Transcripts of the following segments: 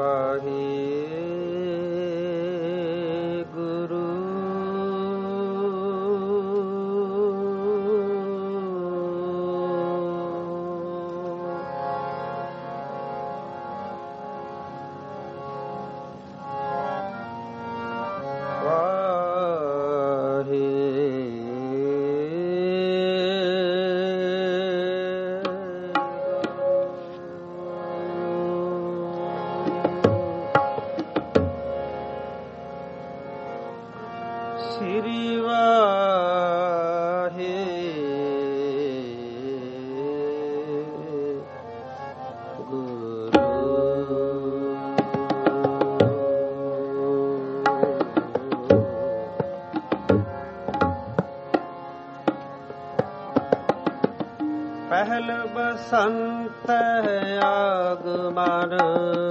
ਪਹਿਲ ਬਸੰਤ ਆਗਮਨ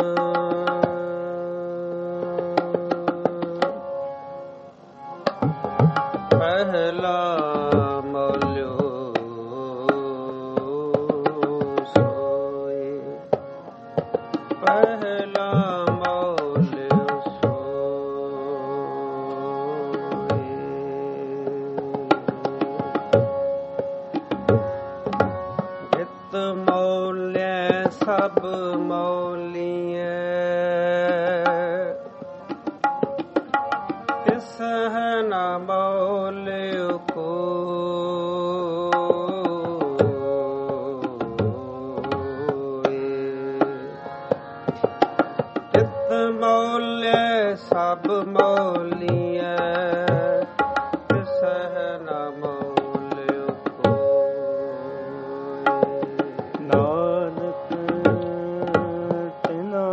ਪਹਿਲਾ ਮੌਲਿਓ ਸੋਏ ਪਹਿਲਾ ਮੌਲਿਓ ਸੋਏ ਜਿਤ ਮੌਲਿਆ ਸਭ ਮੌਲੀਐ ਤਿਸ ਹੈ ਨਾ ਮੌਲਿਓ ਕੋਇ ਜਿਤ ਮੌਲਿਆ ਸਭ ਮੌਲੀਐ ਤਿਸ ਹੈ ਨਾ ਮੌਲਿਓ ਕੋਇ ਨਾਨਕ ਤਿਨਾ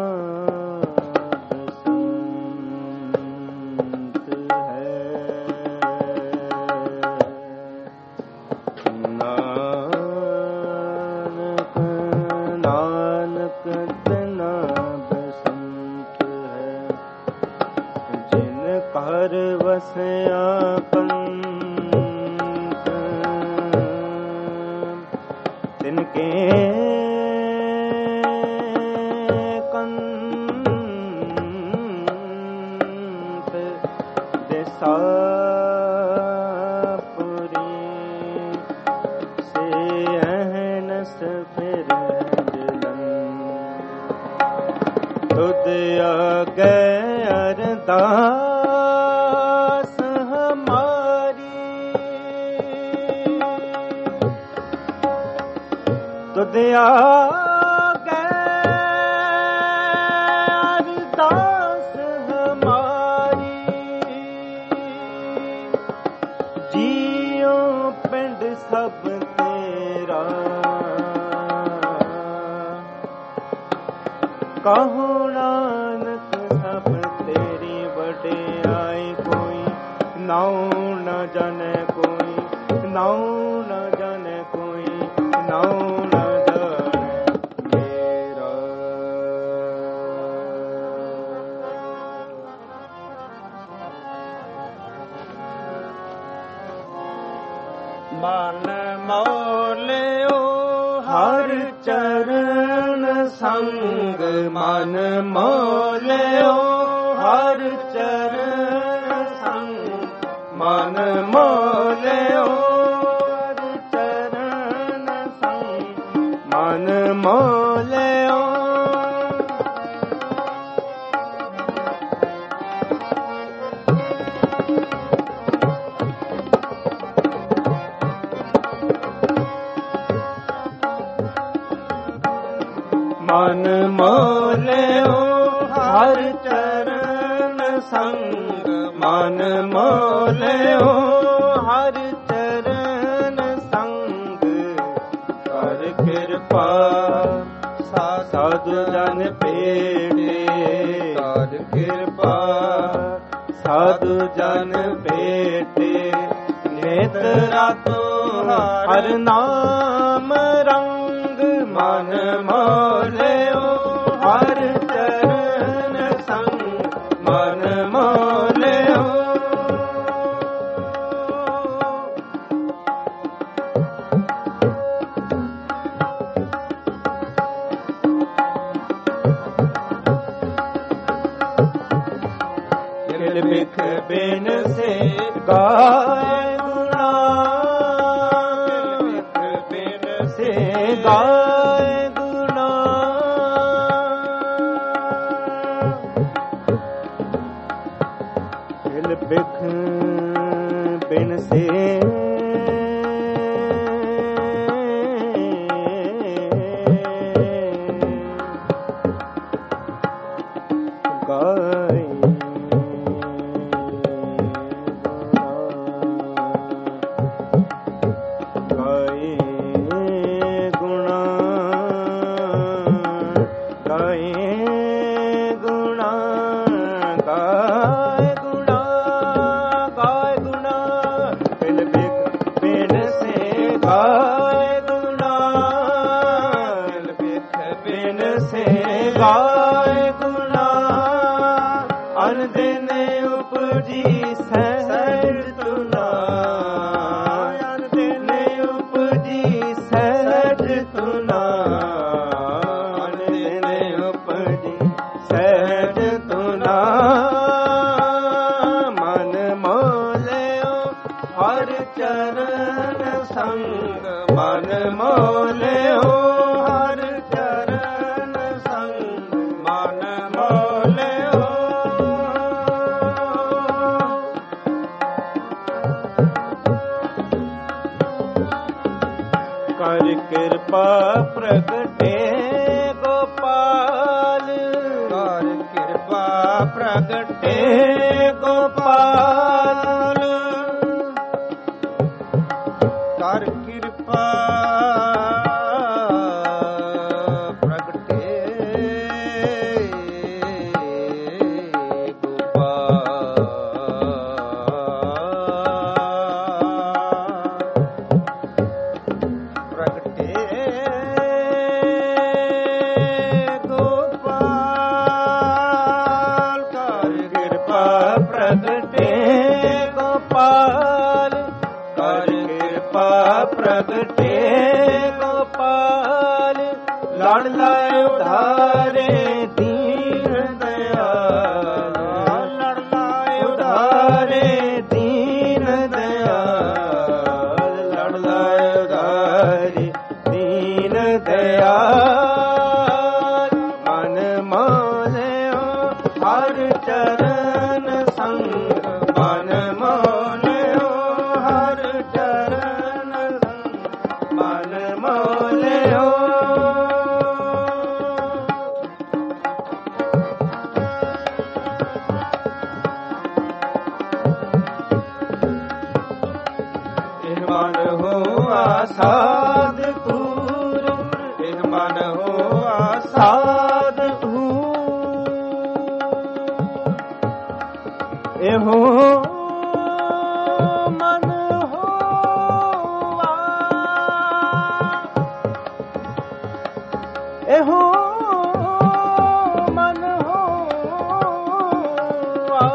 ਬਸੰਤ ਹੈ ਨਾਨਕ ਤਿਨਾ ਬਸੰਤ ਹੈ ਜਿਨ ਘਰ ਵਸਿਆ ਪੰਤ ਤਿਨ ਕੇ ਕੰਤ ਦੇਸਾ ਪੁਰੀ ਸੇ ਅਹਨਸ ਫਿਰ ਜਲਨ ਤੁਧ ਆਗੇ ਅਰਦਾਸ ਹਮਾਰੀ ਤੁਧ ਆਗੇ ਅਰਦਾਸ ਹਮਾਰੀ ਜੀਉ ਪਿੰਡ ਸਭ ਤੇਰਾ ਕਹੋ ਨਾਨਕ ਸਭ ਤੇਰੀ ਵਡਿਆਈ ਕੋਈ ਨਾਉ ਨ ਜਾਣੈ ਕੋਈ ਨਾਉ ਨ ਜਾਣੈ ਕੋਈ ਨਾਉ ਨ ਜਾਣੈ ਮੇਰਾ ਮਨ ਮੌਲਿਓ ਹਰ ਚਰਨ ਸੰਗ ਮਨ ਮੌਲਿਓ ਹਰ ਚਰਨ ਸੰਗ ਮਨ ਮੌਲਿਓ ਹਰ ਚਰਨ ਸੰਗ ਮਨ ਮੌਲਿਓ ਮਨ ਮੌਲਿਓ ਹਰ ਚਰਨ ਸੰਗ ਮਨ ਮੌਲਿਓ ਹਰ ਚਰਨ ਸੰਗ ਕਰ ਕਿਰਪਾ ਸਾਧੂ ਜਨ ਭੇਟੇ ਕਰ ਕਿਰਪਾ ਸਾਧੂ ਜਨ ਭੇਟੇ ਨਿਤ ਰਾਤੋ ਹਰ ਨਾਮ ਰੰਗ ਮਨ ਮੌਲਿਓ ਹਰ ਚਰਨ ਸੰਗ ਮਨ ਮੌਲਿਓ ਬਿਨ ਸੇ ਗਾਏ ਗੁਣਾ, ਬਿਨ ਸੇ ਗਾਏ ਗੁਣਾ। ਦਿਲ ਬਿਖ ਬਿਨ ਸੇ ਗਾਏ ਗੁਣਾ। ਅਨ ਦਿਨ ਉਪਜੀ ਸਹਿਜ ਤੁਨਾ, ਅਨ ਦਿਨ ਉਪਜੀ ਸਹਿਜ ਤੁਨਾ, ਅਨ ਦਿਨ ਉਪਜੀ ਸਹਿਜ ਤੁਨਾ। ਮਨ ਮੋਲਿਓ ਹਰ ਚਰਨ ਸੰਗ, ਮਨ ਮੋਲਿਓ ਹਰ ਚਰਨ ਸੰਗ, ਮਨ ਮੋਲਿਓ। ਕਰ ਕਿਰਪਾ ਪ੍ਰਗਟੇ ਗੋਪਾਲ, ਕਰ ਕਿਰਪਾ ਪ੍ਰਗਟੇ ਗੋਪਾਲ, ਕਰ ਕਿਰਪਾ ਪ੍ਰਗਟੇ ਗੋਪਾਲ, ਪ੍ਰਗਟੇ ਗੋਪਾਲ, ਕਰ ਕਿਰਪਾ ਪ੍ਰਗਟੇ ਗੋਪਾਲ, ਕਰ ਕਿਰਪਾ ਪ੍ਰਗਟੇ ਗੋਪਾਲ। ਲੜ ਲਾਇ ਉਧਾਰੇ ਦੀਨ ਦਇਆਲ, ਲੜ ਲਾਇ ਉਧਾਰੇ ਦੀਨ ਦਇਆਲ, ਲੜ ਲਾਇ ਉਧਾਰੇ ਦੀਨ ਦਇਆਲ। ਮਨ ਮੋਲਿਓ ਹਰ ਚਰਨ ਸੰਗ, ਮਨ ਮੋਲਿਓ ਹਰ ਚਰਨ ਸੰਗ, ਮਨ ਮੋਲਿਓ। ਇਹ ਮਨ ਹੋਆ ਸਾਧ ਤੂਰ, ਇਹ ਮਨ ਹੋਆ ਸਾਧ ਤੂਰ, ਇਹੋ ਮਨ ਹੋਆ, ਇਹੋ ਮਨ ਹੋਆ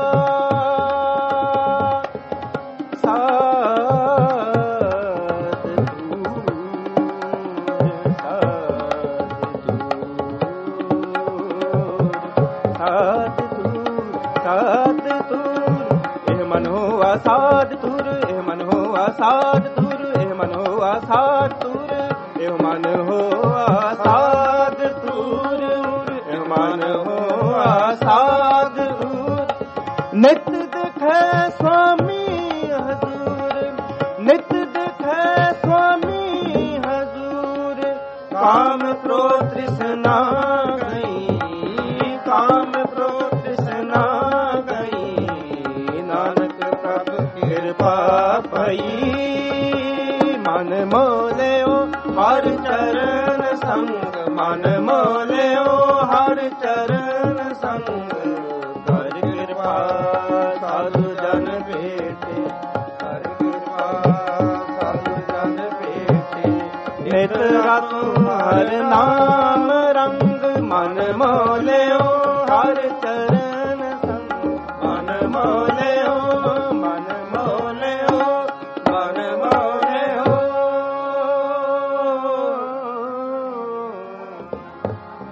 ਸਾਧ ਤੁਰ। ਇਹ ਮਨ ਹੋਆ ਸਾਧ ਤੁਰ, ਇਹ ਮਨ ਹੋਆ ਸਾਧ ਤੁਰ, ਇਹ ਮਨ ਹੋਆ ਸਾਧ ਤੁਰ, ਇਹ ਮਨ ਹੋਆ ਸਾਧ ਤੁਰ। ਨਿਤ ਦਿਖੈ ਸੁਆਮੀ ਹਜ਼ੂਰ, ਨਿਤ ਦਿਖੈ ਸੁਆਮੀ ਹਜ਼ੂਰ। ਕਾਮ ਕ੍ਰੋਧ ਤ੍ਰਿਸ਼ਨਾ ਗਈ, ਕਾਮ ਕ੍ਰੋਧ ਤ੍ਰਿਸ਼ਨਾ ਗਈ। ਨਾਨਕ ਪ੍ਰਭ ਕਿਰਪਾ ਪਈ, ਮਨ ਮੋਲਿਓ ਹਰ ਚਰਨ ਸੰਗ, ਮਨ ਮੋਲਿਓ ਹਰ ਚਰਨ ਸੰਗ। ਕਰ ਕਿਰਪਾ ਸਾਧੂ ਜਨ ਭੇਟੇ, ਕਰ ਕਿਰਪਾ ਸਾਧੂ ਜਨ ਭੇਟੇ। ਨਿਤ ਰਾਤੁ ਹਰ ਨਾਮ ਰੰਗ, ਮਨ ਮੋਲਿਓ ਹਰ ਚਰਨ ਸੰਗ, ਮਨ ਮੋਲਿਓ, ਮਨ ਮੋਲਿਓ, ਮਨ ਮੋਲਿਓ।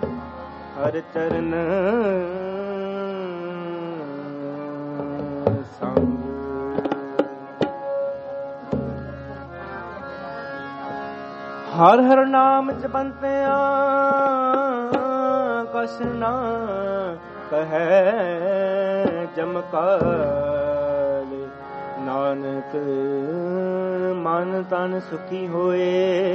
ਹਰ ਚਰਨ ਹਰ ਹਰ ਨਾਮ ਜਪੰਤਿਆਂ ਕਛ ਨਾ ਕਹੈ ਜਮਕਾਲ। ਨਾਨਕ ਮਨ ਤਨ ਸੁਖੀ ਹੋਏ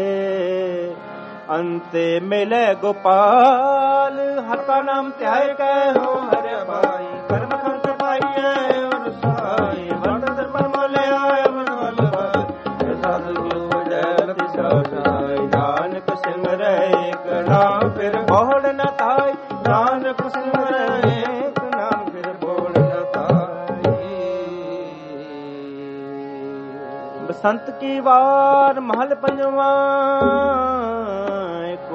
ਅੰਤੇ ਮਿਲੇ ਗੋਪਾਲ। ਹਰ ਕਾ ਨਾਮ ਧਿਆਏ ਕਹਿ ਹੋ ਹਰਿ ਭਾਈ ਕਰਮ ਖੰਤ ਪਾਈਐ ਔਰ ਸਹਾਈ। ਵੰਡ ਦਰਪਨ ਮੋਲਿਆ ਅਮਨ ਵਲ ਭਾਈ ਸਾਧ ਗੁਰੂ ਜੈ ਲਖਿ ਸਹਾਈ। ਨਾਨਕ ਸਿਮਰੈ ਏਕ ਨਾਮ ਫਿਰ ਬੋੜ ਨ ਤਾਈ। ਨਾਨਕ ਸਿਮਰੈ ਏਕ ਨਾਮ ਫਿਰ ਬੋੜ ਨ ਤਾਈ। ਬਸੰਤ ਕੀ ਵਾਰ ਮਹਲ ਪੰਜਵਾਂ ਏਕ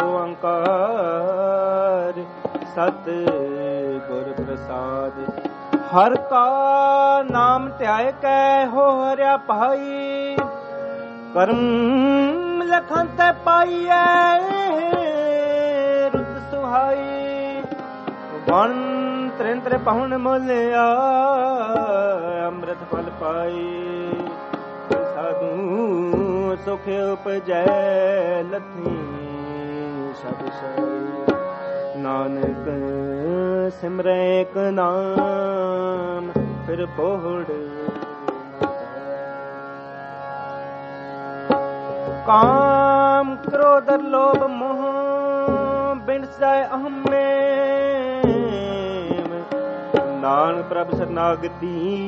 ਓੰਕਾਰ ਸਤ ਗੁਰ ਪ੍ਰਸਾਦ। ਹਰ ਕਾ ਨਾਮ ਧਿਆਏ ਕੈ ਹੋ ਹਰਿਆ ਭਾਈ ਕਰਮ ਲਖਨ ਤੇ ਪਾਈਐ ਰੁੱਤ ਸੁਹਾਈ। ਵਣ ਤ੍ਰਿੰਤਰ ਪਹੁਣ ਮੋਲਿਆ ਅੰਮ੍ਰਿਤ ਫਲ ਪਾਈ। ਸਾਧੂ ਸੁਖ ਉਪਜੈ ਲਥੀ ਸਭ ਸੋਈ। ਨਾਨਕ ਸਿਮਰੈ ਏਕ ਨਾਮ ਫਿਰ ਬੋੜ। ਕਾਮ ਕ੍ਰੋਧ ਲੋਭ ਮੋਹ ਬਿਨਸ ਜਾਏ ਅਹਮ ਮੇਂ। ਨਾਨਕ ਪ੍ਰਭ ਸਰਨਾਗਤੀ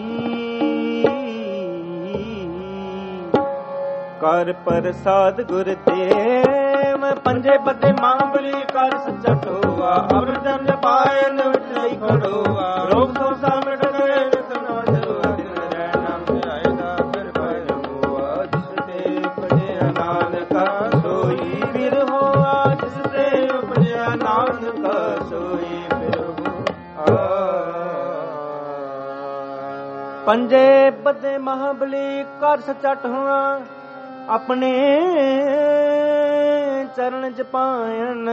ਕਰ ਪ੍ਰਸਾਦ ਗੁਰ ਦੇਵ। ਪੰਜੇ ਬੱਦੇ ਮਾਂਬਲੀ ਕਰ ਸੱਚਾ ਟੋਆ। ਅਮਰ ਜਨ ਪਾਇਨ ਵਿਟਈ ਖੜੋਆ। ਰੋਗ ਸੋਸਾ ਮਿਟ ਗਏ ਨਿਤਨਾ ਜਰੂਆ। ਦਿਨ ਰਹਿ ਨਾਮ ਧਿਆਏਗਾ ਫਿਰ ਪਾਇ ਨਮੋਆ। ਜਿਸ ਤੇ ਉਪਜਿਆ ਨਾਨਕਾ ਸੋਈ ਫਿਰ ਹੋਆ। ਜਿਸ ਤੇ ਉਪਜਿਆ ਨਾਨਕਾ ਸੋਈ ਫਿਰ ਹੋਆ। ਪੰਜੇ ਬੱਦੇ ਮਹਾਬਲੀ ਕਰ ਸੱਚਾ ਟੋਆ। ਆਪਣੇ ਚਰਨ ਚ ਪਾਇਨ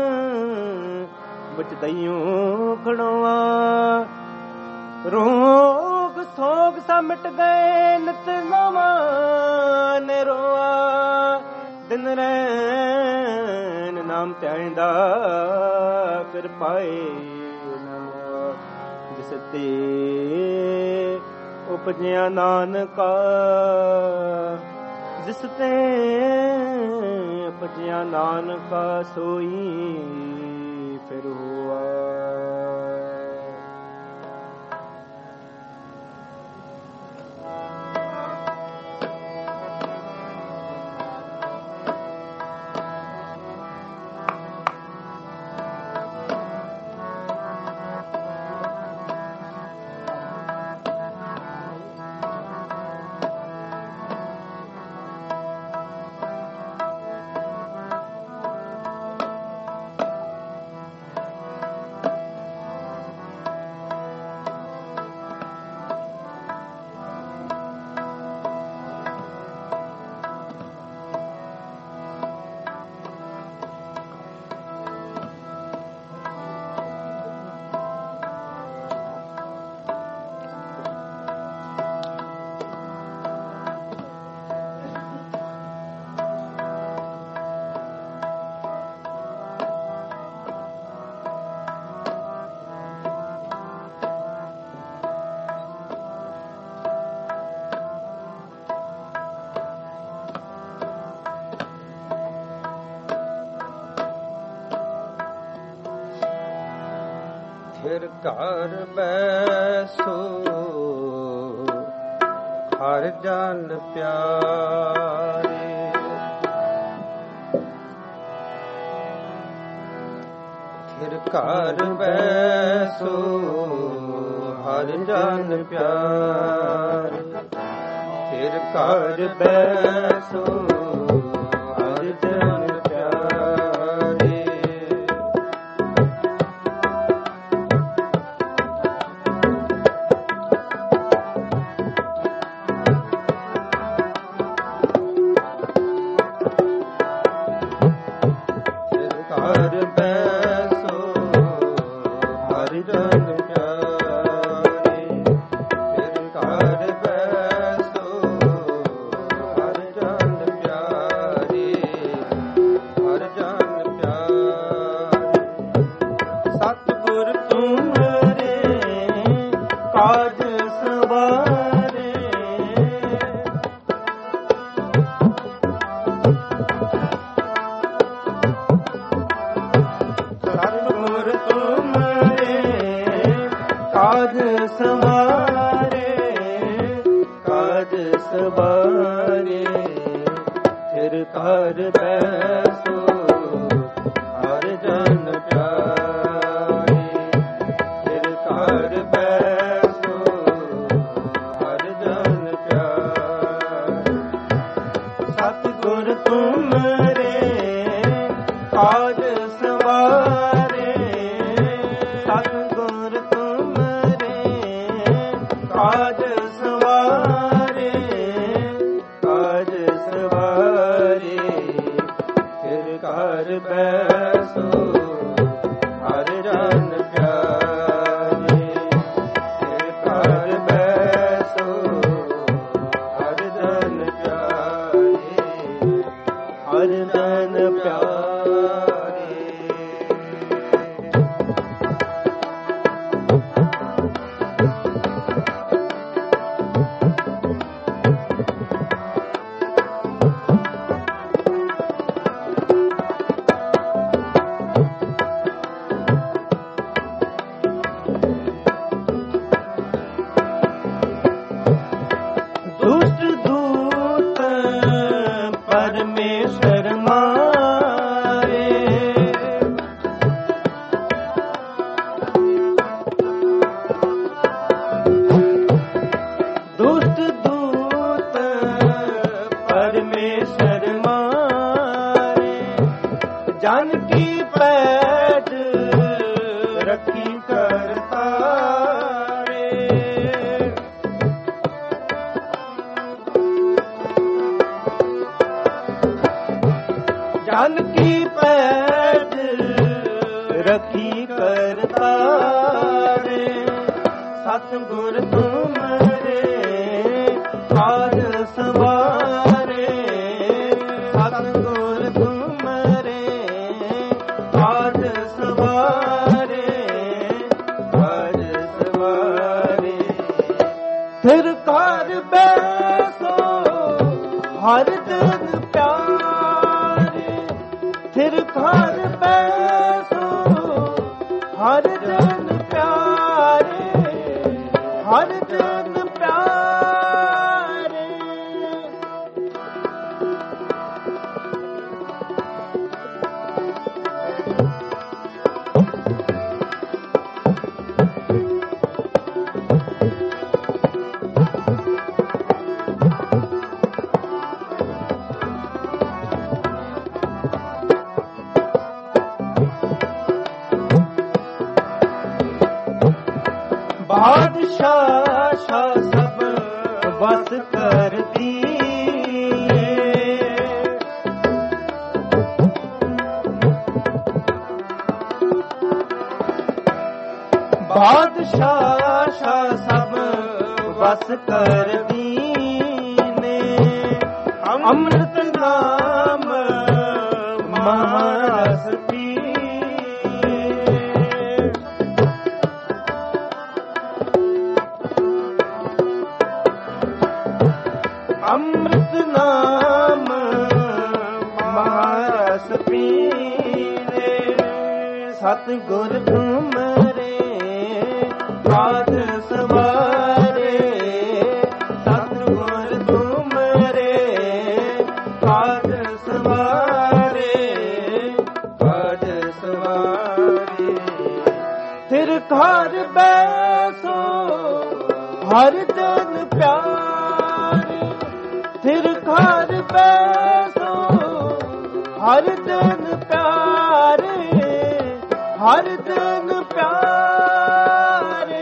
ਵਿੱਚ ਦਈਓ ਖੜੋਆ। ਰੋਗ ਸੋਗ ਸਾ ਮਿਟ ਗਏ ਨਿਤ ਨਵਾਂ ਨਿਰੋਆ। ਦਿਨ ਰੈਨ ਨਾਮ ਧਿਆਇਂਦਾ ਫਿਰ ਪਾਏ ਨਮੋਆ। ਜਿਸ ਤੇ ਉਪਜਿਆ ਨਾਨਕਾ ਜਿਸ ਤੇ ਉਪਜਿਆ ਨਾਨਕਾ ਸੋਈ ਫਿਰ ਹੋਆ। ਫਿਰ ਘਰ ਬੈਸੋ ਹਰ ਜਨ ਪਿਆਰੇ। ਫਿਰ ਘਰ ਬੈਸੋ ਹਰ ਜਨ ਪਿਆਰੇ। ਫਿਰ ਘਰ ਬੈਸੋ ਹਰ ਜਨ ਸਵਾਰੇ ਕਾਜ ਸਵਾਰੇ ਫਿਰ ਕਰ ਬੈਸੋ ਹਰ ਜਨ ਪਿਆਰੇ ਫਿਰ ਕਰ ਬੈਸੋ ਹਰ ਜਨ ਪਿਆਰੇ ਸਤਿਗੁਰ ਤੁਮਰੇ ਕਾਜ ਸਵਾਰੇ ਸਤਿਗੁਰ ਤੁਮਰੇ ਕਾਜ ਸਵਾਰੇ ਕਾਜ ਸਵਾਰੇ ਫਿਰ ਘਰ ਬੈਸੋ ਹਰ ਜਨ ਪਿਆਰੇ ਫਿਰ ਘਰ ਬੈਸੋ ਹਰ ਜਨ ਪਿਆਰੇ ਹਰ ਜਨ ਪਿਆਰੇ ਦੁਸ਼ਟ ਦੂਤ ਪਰਮੇਸ਼ਰ ਮਾਰੇ ਦੁਸ਼ਟ ਦੂਤ ਪਰਮੇਸ਼ਰ ਮਾਰੇ ਜਨ ਕੀ ਪੈਜ ਰੱਖੀ ਕਰਤਾਰੇ ਜਨ ਕੀ ਪੈਜ ਰੱਖੀ ਕਰਤਾਰੇ ਸਤਿਗੁਰ ਤੁਮਰੇ ਕਾਜ ਸਵਾਰੇ ਸਤਿਗੁਰ ਤੁਮਰੇ ਕਾਜ ਸਵਾਰੇ ਕਾਜ ਸਵਾਰੇ ਫਿਰ ਘਰ ਬੈਸੋ ਹਰ ਜਨ ਪਿਆਰੇ ਫਿਰ ਘਰ ਬੈਸੋ ਹਰ ਜਨ ਪਿਆਰੇ ਹਰ ਜਨ ਪਿਆਰੇ ਬਾਦਸ਼ਾਹ ਸ਼ਾਹ ਸਭ ਵਸ ਕਰਦੀ ਬਾਦਸ਼ਾਹ ਸ਼ਾਹ ਸਭ ਵਸ ਕਰਦੀ ਨੇ ਅੰਮ੍ਰਿਤ ਨਾਮ ਮਹਾਰਸ ਪੀਏ ਅੰਮ੍ਰਿਤ ਨਾਮ ਮਹਾਰਸ ਪੀਨੇ ਸਤਿਗੁਰ ਤੁਮਰੇ ਕਾਜ ਸਵਾਰੇ ਸਤਿਗੁਰ ਤੁਮਰੇ ਕਾਜ ਸਵਾਰੇ ਕਾਜ ਸਵਾਰੇ ਫਿਰ ਘਰ ਬੈਸੋ ਹਰ ਜਨ ਪਿਆਰੇ ਫਿਰ ਘਰ ਬੈਸੋ ਹਰ ਜਨ ਪਿਆਰੇ ਹਰ ਜਨ ਪਿਆਰੇ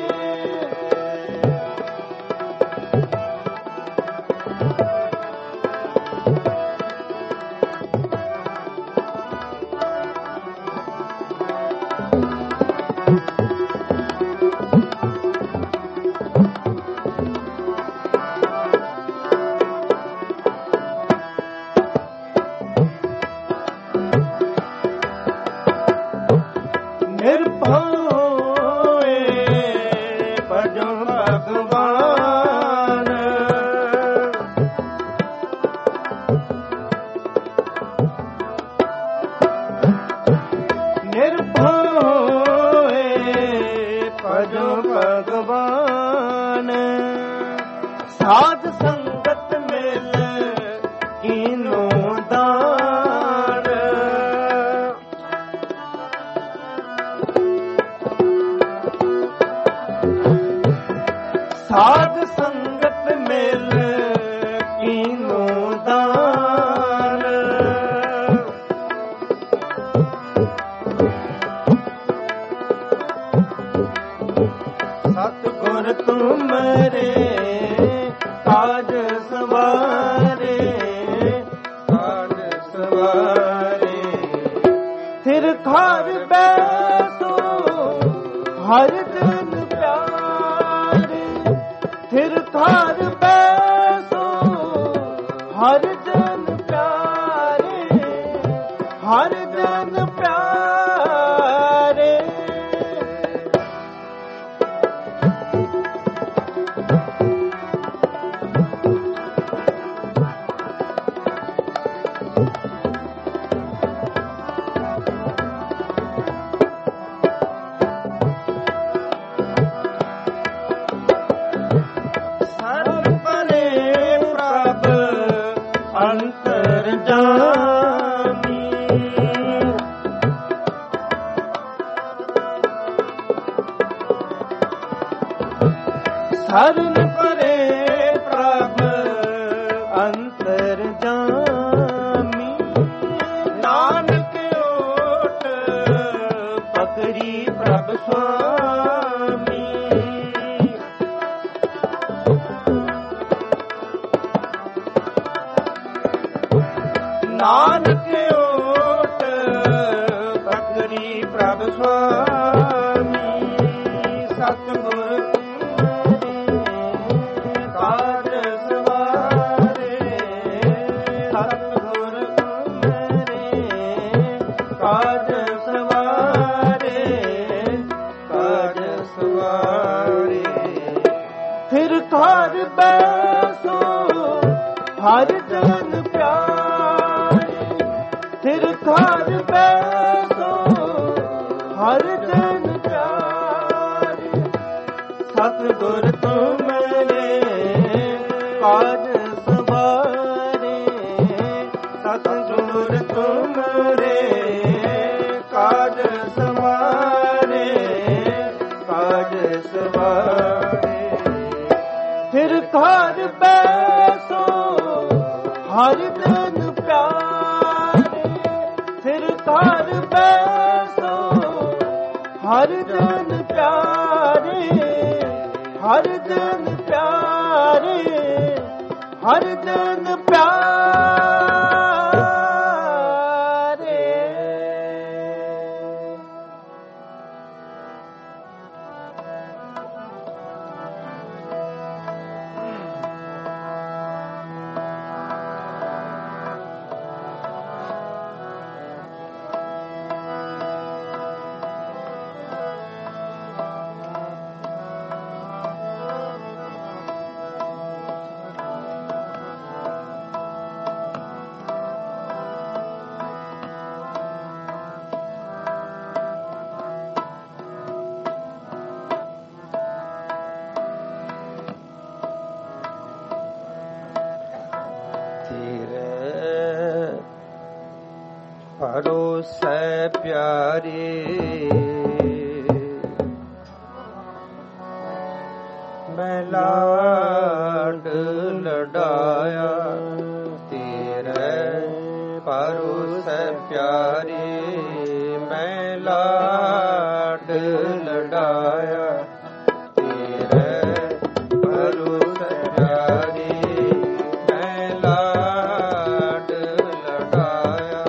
ਨਿਰਭਉ ਭਜੋ ਭਗਵਾਨ ਨਿਰਭਉ ਭਜੋ ਭਗਵਾਨ ਸਾਧ ਸੰਗਤ ਮਿਲ ਕੀਨੋ ਦਾਨ, ਸਾਧ ਸੰਗਤ ਮਿਲ ਕੀਨੋ ਦਾਨ, ਸਤਿਗੁਰ ਤੁਮਰੇ ਕਾਜ ਸਵਾਰੇ, ਕਾਜ ਸਵਾਰੇ, ਥਿਰ ਖਾਰ ਬੈਸੋ ਹਰ ਜਨ ਪਿਆਰੇ, ਥਿਰ ਖਾਰ ਬੈਸੋ ਹਰ ਜਨ ਪਿਆਰੇ, ਹਰ ਜਨ ਪਿਆਰੇ। ਸਰਨ ਪਰੇ ਪ੍ਰਭ ਅੰਤਰ ਜਾਮੀ, ਨਾਨਕ ਓਟ ਪਕੜੀ ਪ੍ਰਭ ਸੁਆਮੀ, ਨਾਨਕ ਓਟ ਪਕੜੀ ਪ੍ਰਭ ਸੁਆਮੀ, ਸਤਿਗੁਰ ਘਰ ਬੈਸੋ ਹਰ ਜਨ ਪਿਆਰੇ, ਥਿਰ ਘਰ ਬੈਸੋ ਹਰ ਜਨ ਪਿਆਰੇ, ਸਤਿਗੁਰ ਤੁਮਰੇ ਕਾਜ ਸਵਾਰੇ, ਸਤਿਗੁਰ ਤੁਮਰੇ ਕਾਜ ਸਵਾਰੇ, ਕਾਜ ਸਵਾਰੇ, ਥਿਰ ਘਰ ਬੈਸੋ ਹਰ ਜਨ ਪਿਆਰੇ, ਥਿਰ ਘਰ ਬੈਸੋ ਹਰ ਜਨ ਪਿਆਰੇ, ਹਰ ਜਨ ਪਿਆਰੇ, ਹਰ ਜਨ ਪਿਆਰੇ। ਭਰੋਸੈ ਪਿਆਰੇ ਮੈਂ ਲਾਡ ਲਡਾਇਆ, ਤੇਰੇ ਭਰੋਸੈ ਪਿਆਰੇ ਮੈਂ ਲਾਡ ਲਡਾਇਆ, ਤੇਰੇ ਭਰੋਸੈ ਪਿਆਰੇ ਮੈਂ ਲਾਡ ਲਡਾਇਆ।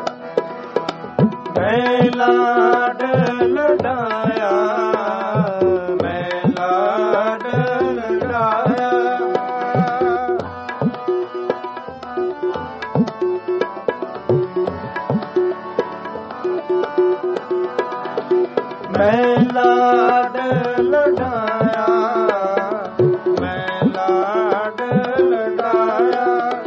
ਲਾਡ ਲਡਾਇਆ ਮੈਂ ਲਾਡ ਲਡਾਇਆ, ਮੈਂ ਲਾਡ ਲਡਾਇਆ,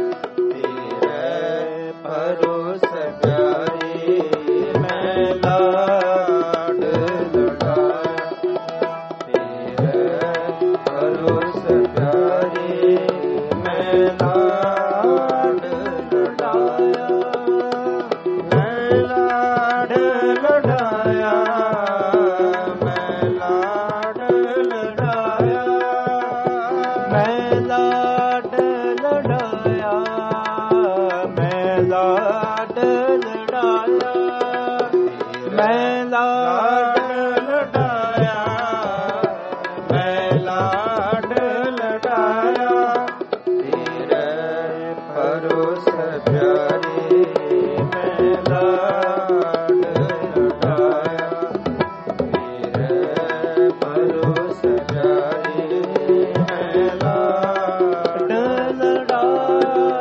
ਤੇਰੇ ਭਰੋਸ ਪਿਆਰੇ, ਮੈਂ ਲਾਡ ਲਡਾਇਆ, ਤੇਰੇ ਭਰੋਸ ਪਿਆਰੇ, ਮੈਂ ਲਾਡ ਲਡਾਇਆ, ਮੈਂ ਲਾਡ ਲਡਾਇਆ, ਮੈਂ ਲਾਡ ਲਡਾਇਆ, ਮੈਂ ਲਾਡ ਲਡਾਇਆ, ਮੈਂ ਲਾਡ ਲਡਾਇਆ, ਮੈਂ ਲਾਡ ਲਡਾਇਆ, ਮੈਂ ਲਾਡ ਲਡਾਇਆ, ਤੇਰੇ ਭਰੋਸ ਪਿਆਰੇ, ਮੈਂ ਲਾਡ ਲਡਾਇਆ, ਤੇਰੇ ਭਰੋਸ ਪਿਆਰੇ, ਮੈਂ ਲਾਡ ਲਡਾਇਆ।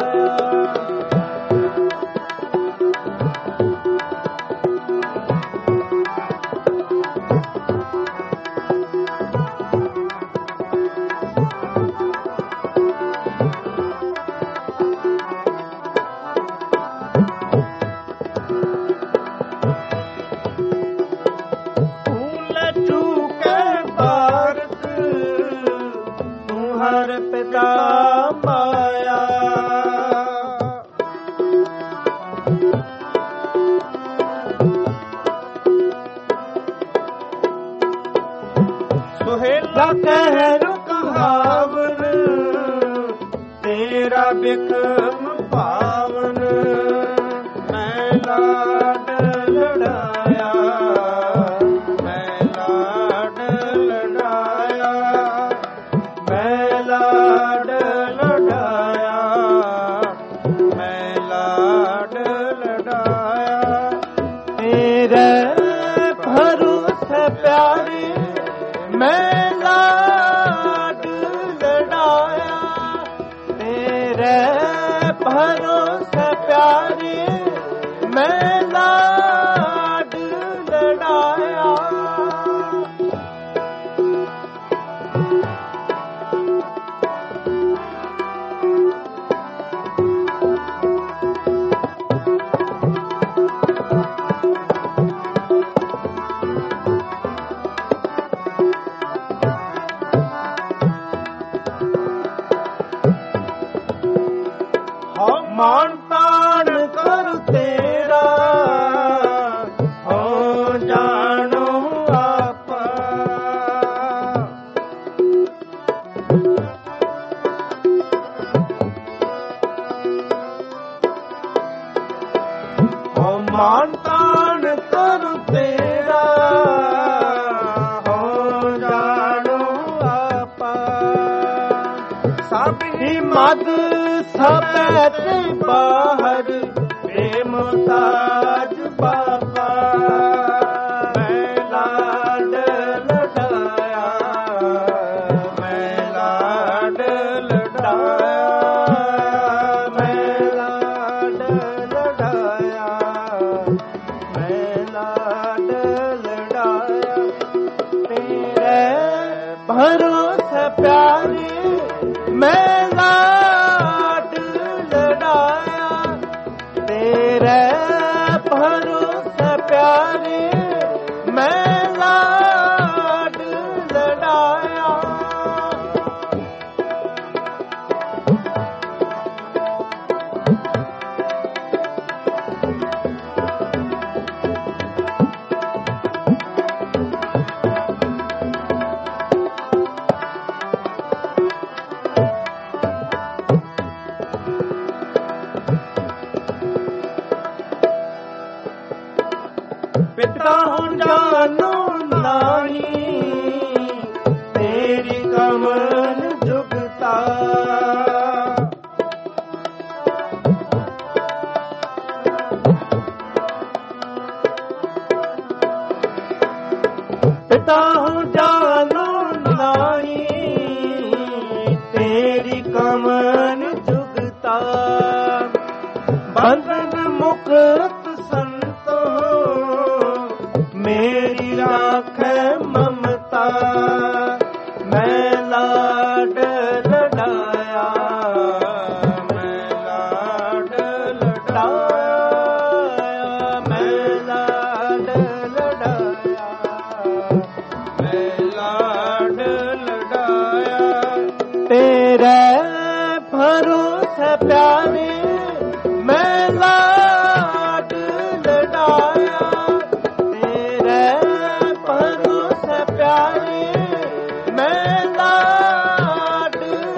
ਫੂਲ ਚੂਕੇ ਭਾਰਤ, ਤੂੰ ਹਰ ਪਿਤਾ ਮਾਇਆ, ਸੁਹੇਲਾ ਕਹਿਰ ਕਹਾਵਨ, ਤੇਰਾ ਬਿਕਮ ਪਾਵਨ, ਮੈਂ ਲਾਡ ਲਡਾਇਆ, ਮੈਂ ਲਾਡ ਲਡਾਇਆ, ਮੈਂ ਲਾਡ ਲਡਾਇਆ, ਮੈਂ ਲਾਡ ਲਡਾਇਆ, ਤੇਰੇ ਭਰੋਸ ਪਿਆਰੇ, ਮੈਂ ਲਾਡ ਲਡਾਇਆ, ਤੇਰੇ ਭਰੋਸ ਪਿਆਰੇ, ਮੈਂ ਲਾਡ ਲਡਾਇਆ। ਹਉ ਮਾਨ ਤਾਣ ਕਰ ਤੇਰਾ, ਹਉ ਜਾਣੋ ਆਪਾ, ਹਉ ਮਾਨ ਤਾਣ ਕਰ ਤੇਰਾ, ਹਉ ਜਾਣੋ ਆਪਾ, ਸਭ ਹੀ ਮਦ ਸਭੈ ਤੇ ਬਾਹਰ, ਬੇਮੁਹਤਾਜ ਬਾਬਾ, ਮੈਂ ਲਾਡ ਲਡਾਇਆ, ਮੈਂ ਲਾਡ ਲਡਾਇਆ, ਮੈਂ ਲਾਡ ਲਡਾਇਆ, ਮੈਂ ਲਾਡ ਲਡਾਇਆ, ਤੇਰੇ ਭਰੋਸ ਪਿਆਰੇ, ਮੈਂ ਲਾਡ ਲਡਾਇਆ, ਤੇਰੇ ਭਰੋਸ ਪਿਆਰੇ, ਮੈਂ ਲਾਡ ਲਡਾਇਆ। ਪਿਤਾ ਹੁਣ ਜਾਨੋ ਨਾਹੀ, ਤੇਰੀ ਕਮਨ ਜੁਗਤਾ, ਪਿਤਾ ਹੁਣ ਜਾਨੋ ਨਾਹੀ, ਤੇਰੀ ਕਮਨ ਜੁਗਤਾ, ਬੰਧਨ ਮੁਕਤ ਸੰਤੋ, ਮੇਰੀ ਰਾਖੈ ਮਮਤਾ ਮੈਂ ਲਾਡ ਲਡਾਇਆ ਮੈਂ ਲਾਡ ਲਡਾਇਆ ਮੈਂ ਲਾਡ ਲਡਾਇਆ ਮੈਂ ਲਾਡ ਲਡਾਇਆ ਤੇਰੇ ਭਰੋਸੇ ਪਿਆਰੇ ਮੈਂ ਲਾਡ ਲਡਾਇਆ ਤੇਰੇ ਭਰੋਸੇ ਪਿਆਰੇ ਮੈਂ ਲਾਡ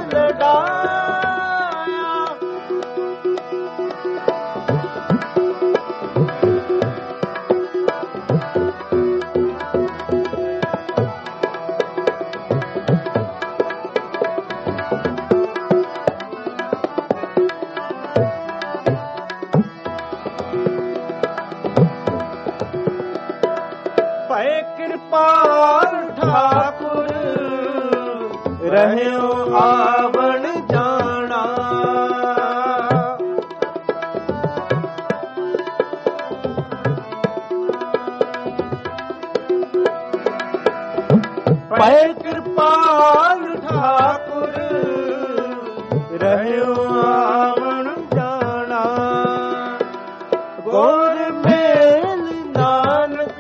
ਲਡਾਇਆ ਭੈ ਕਿਰਪਾਲ ਠਾਕੁਰ ਰਹਿਓ ਆਵਣ ਜਾਣਾ ਭੈ ਕਿਰਪਾਲ ਠਾਕੁਰ ਰਹਿਓ ਆਵਣ ਜਾਣਾ ਗੁਰ ਮੇਲ ਨਾਨਕ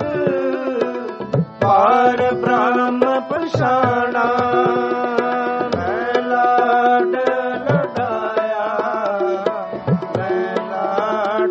ਪਾਰ ਬ੍ਰਹਮ ਪਛਾਣਾ ਮੈਂ ਲਾਡ ਲਡਾਇਆ ਮੈਂ ਲਾਡ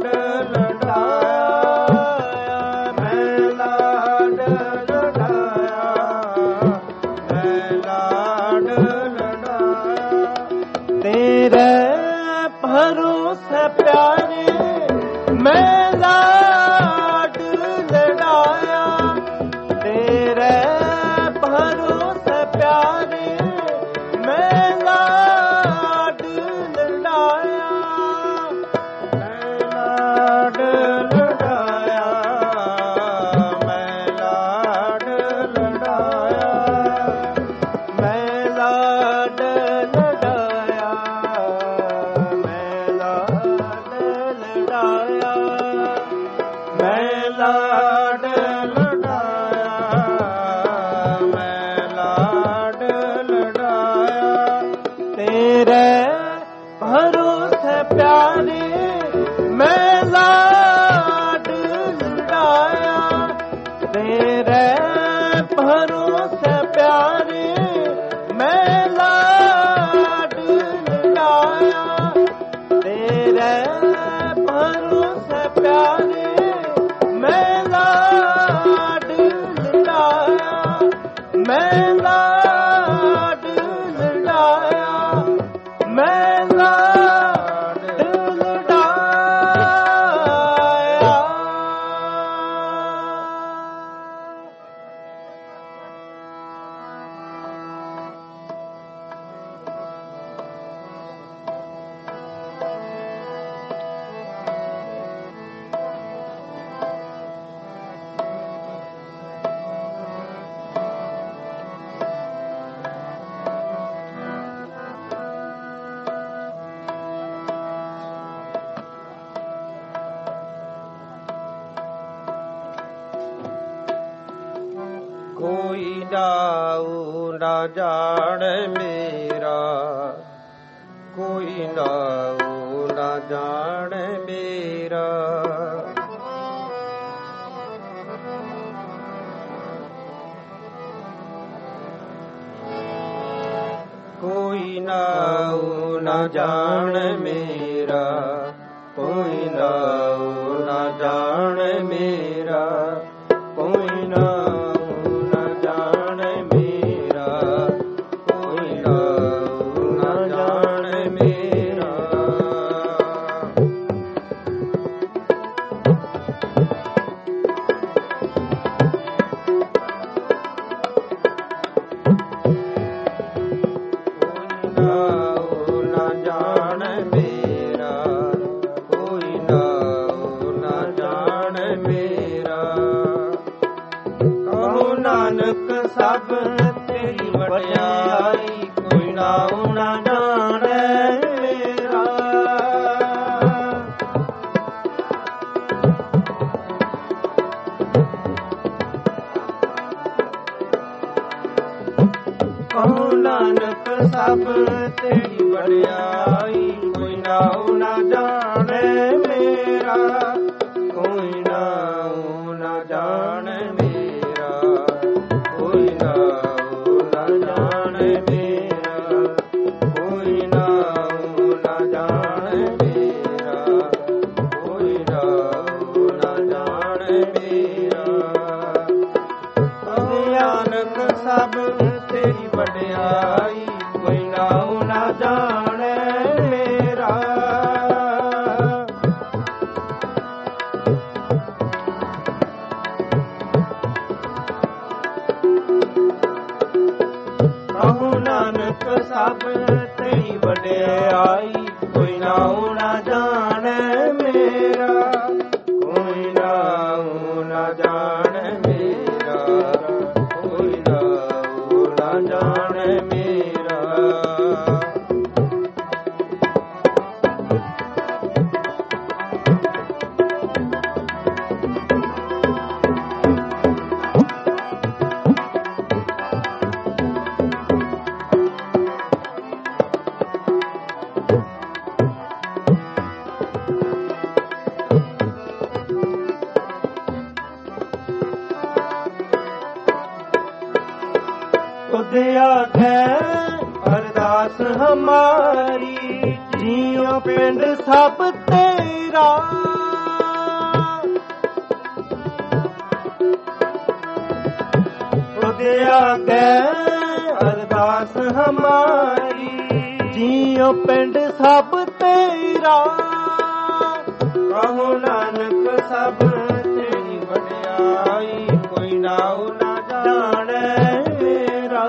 ਲਡਾਇਆ ਮੈਂ ਲਾਡ ਲਡਾਇਆ ਮੈਂ ਲਾਡ ਲਡਾਇਆ ਤੇਰੇ ਭਰੋਸੇ ਪਿਆਰੇ ਮੈਂ ਲਾਡ ਲਡਾਇਆ ਤੇਰੇ ਭਰੋਸੇ ਪਿਆਰੇ ਮੈਂ ਲਾਡ ਲਡਾਇਆ ਮੈਂ ਲਾਡ ਲਡਾਇਆ ਮੈਂ ਲਾਡ ਲਡਾਇਆ ਮੈਂ ਲਾਡ ਲਡਾਇਆ ਮੈਂ ਲਾਡ ਲਡਾਇਆ ਮੈਂ ਲਾਡ ਲਡਾਇਆ ਮੈਂ ਲਾਡ ਲਡਾਇਆ ਤੇਰੇ ਭਰੋਸੇ ਪਿਆਰੇ ਮੈਂ ਲਾਡ ਲਡਾਇਆ ਤੇਰੇ ਭਰੋਸੇ ਪਿਆਰੇ ਮੈਂ ਲਾਡ ਲਡਾਇਆ ਤੇਰੇ ਭਰੋਸੇ ਪਿਆਰੇ ਮੈਂ ਲਾਡ ਲਡਾਇਆ ਮੈਂ ਲਾਡ ਲਡਾਇਆ ਮੈਂ ਲਾਡ ਲਡਾਇਆ ਕੋਈ ਨਾਉ ਨਾ ਜਾਣ ਮੇਰਾ ਕੋਈ ਨਾਉ ਨਾ ਜਾਣ ਮੇਰਾ ਕੋਈ ਨਾਉ ਨਾ ਜਾਣ ਮੇਰਾ ਕੋਈ ਨਾਉ ਨਾ ਜਾਣ ਮੇਰਾ ਕੋਈ ਨਾਉ ਨਾ ਜਾਣ ਮੇਰਾ ਕੋਈ ਨਾਉ ਨਾ ਜਾਣ ਮੇਰਾ ਸਭ ਤੇਰੀ ਵਡਿਆਈ ਕੋਈ ਨਾਉ ਨਾ ਜਾਣੈ ਮੇਰਾ ਸਭ ਤੇਰੀ ਵਡਿਆਈ, ਕੋਈ ਨਾਉ ਨਾ ਜਾਣੇ ਮੇਰਾ, ਕੋਈ ਨਾਉ ਨਾ ਜਾਣੇ ਮੇਰਾ, ਕੋਈ ਨਾਉ ਨਾ ਜਾਣੇ ਮੇਰਾ, ਕੋਈ ਨਾਉ ਨਾ ਜਾਣੇ ਮੇਰਾ, ਕੋਈ ਨਾਉ ਨਾ ਜਾਣੇ ਮੇਰਾ। ਅਗਿਆਨਕ ਸਭ ਤੇਰੀ ਵਡਿਆਈ, ਕੋਈ ਨਾਉ ਨਾ ਜਾਣੇ ਮੇਰਾ। ਕਹੋ ਨਾਨਕ ਸਭ ਤੇਰੀ ਵਡਿਆਈ, ਕੋਈ ਨਾਉ ਨਾ ਜਾਣੇ ਮੇਰਾ, ਕੋਈ ਨਾਉ ਨਾ ਜਾਣੇ ਮੇਰਾ, ਕੋਈ ਨਾਉ ਨਾ ਜਾਣੇ ਮੇਰਾ। खुद आखे अरदास हमारी, जियो पिंड सब तेरा। खुद आखे अरदास हमारी, जियो पिंड सब तेरा। कहो नानक सब तेरी वਡਿਆਈ, कोई नाउ ना जाने मेरा।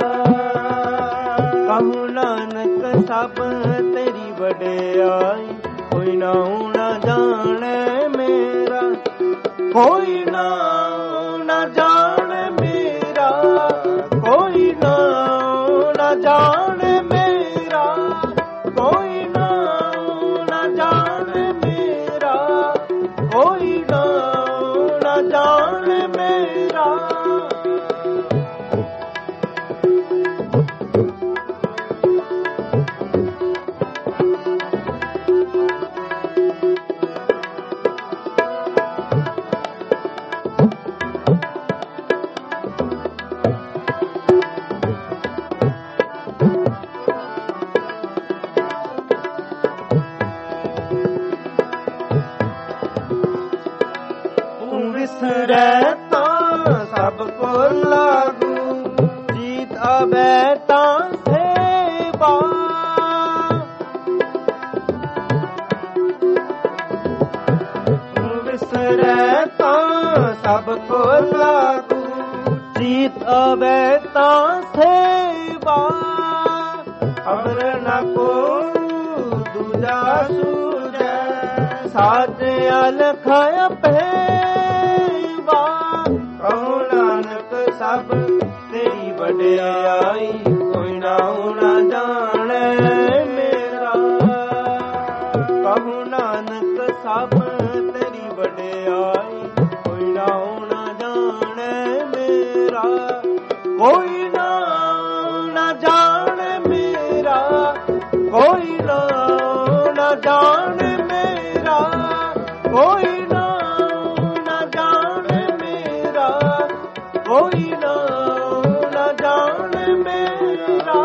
ਕਹੋ ਨਾਨਕ ਸਭ ਤੇਰੀ ਵਡਿਆਈ, ਕੋਈ ਨਾਉ ਨਾ ਜਾਣੇ ਮੇਰਾ, ਕੋਈ ਨਾਉ ਨਾ ਜਾਣੇ ਮੇਰਾ, ਕੋਈ ਨਾਉ ਨਾ ਜਾਣੇ ਮੇਰਾ, ਕੋਈ ਨਾਉ ਨਾ ਜਾਣੇ ਮੇਰਾ, ਕੋਈ ਨਾਉ ਨਾ ਜਾਣੇ ਮੇਰਾ। ਵਿਸਰੈ ਤਾਂ ਸਭ ਕੋ ਲਾਗੂ, ਜੀਤ ਆਵੈ ਤਾਂ ਸੇਵਾ। ਵਿਸਰੈ ਤਾਂ ਸਭ ਕੋ ਲਾਗੂ, ਜੀਤ ਆਵੈ ਤਾਂ ਸੇਵਾ। ਅਮਰ ਨ ਕੋ ਦੂਜਾ ਸੂਝੈ, ਸਾਧਿਆ ਲਖਿਆ ਭੇਵਾ। ਕਹੋ ਨਾਨਕ ਸਭ ਤੇਰੀ ਵਡਿਆਈ, ਕੋਈ ਨਾਉ ਨਾ ਜਾਣੇ ਮੇਰਾ। ਕਹੋ ਨਾਨਕ ਸਭ ਤੇਰੀ ਵਡਿਆਈ, ਕੋਈ ਨਾਉ ਨਾ ਜਾਣੇ ਮੇਰਾ, ਕੋਈ ਨਾਉ ਨਾ ਜਾਣੇ ਮੇਰਾ, ਕੋਈ ਨਾਉ ਨਾ ਜਾਣੇ ਮੇਰਾ, ਕੋਈ ਨਾਉ ਨਾ ਜਾਣੇ ਮੇਰਾ, ਕੋਈ ਨਾਉ ਨਾ ਜਾਣੇ ਮੇਰਾ।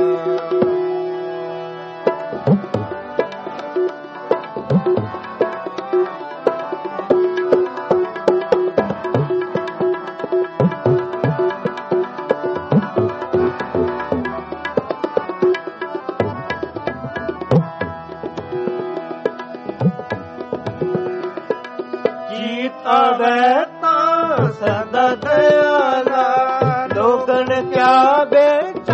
ਆਵੈ ਤਾਂ ਸਦਾ ਦਇਆਲਾ, ਲੋਗਨ ਕਿਆ ਬੇਚਾਰੇ।